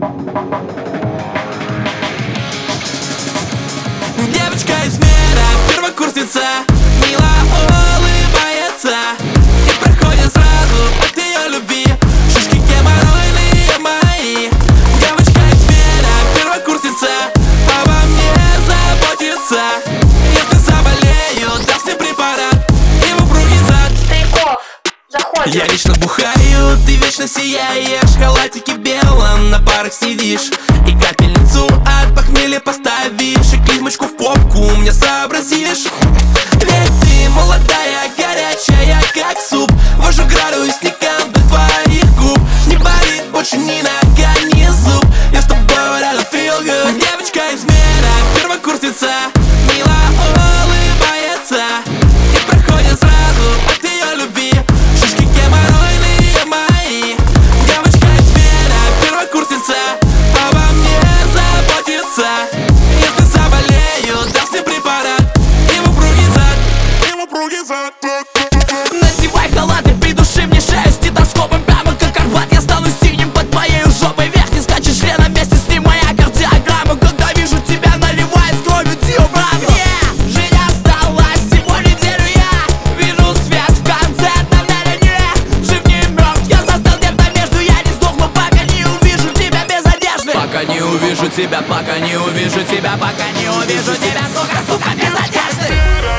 Девочка из мира, первокурсница, мило улыбается и проходит сразу от ее любви шишки геморройные мои. Девочка из мира, первокурсница, обо мне заботится. Если заболею, даст мне препарат и в упругий зад. Стариков, заходим. Я вечно бухаю, ты вечно сияешь, в халатике белом на парах сидишь и капельницу от похмелья поставишь, и клизмочку в попку мне сообразишь. Ведь ты молодая, горячая, как суп, вожу градусником до твоих губ. Не болит больше ни нога, ни зуб, я с тобой реально feel good. Девочка из мира, первокурсница, мило улыбается и проходит сразу от ее любви шишки геморройные мои. Девочка из мира, первокурсница, обо мне заботится. Если заболею, даст мне препарат и в упругий зад, и в упругий зад. Надевай халат и придуши мне шею стетоскопом прямо как Арбат. Я стану синим под твоей жопой, вверх не скачешь члена, вместе с ним моя кардиограмма. Когда вижу тебя, наливаю с кровью диабрагу. Мне жизнь осталась всего неделю, я вижу свет в конце тоннеля. Не жив, не мертв, я застал где-то между. Я не сдохну, пока не увижу тебя без одежды. Пока не увижу тебя, пока не увижу тебя, пока не увижу тебя, сука, сука, без одежды.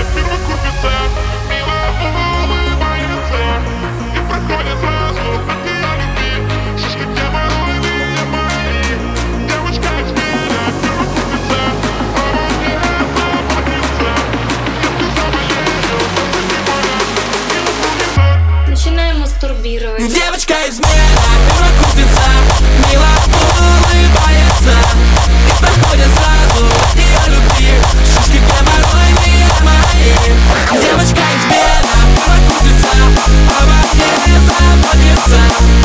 Начинаем мастурбировать. Девочка из мира, первокурсница, мило улыбается и проходит сразу от ее любви шишки геморройные мои. Девочка из мира, первокурсница, обо мне заботится.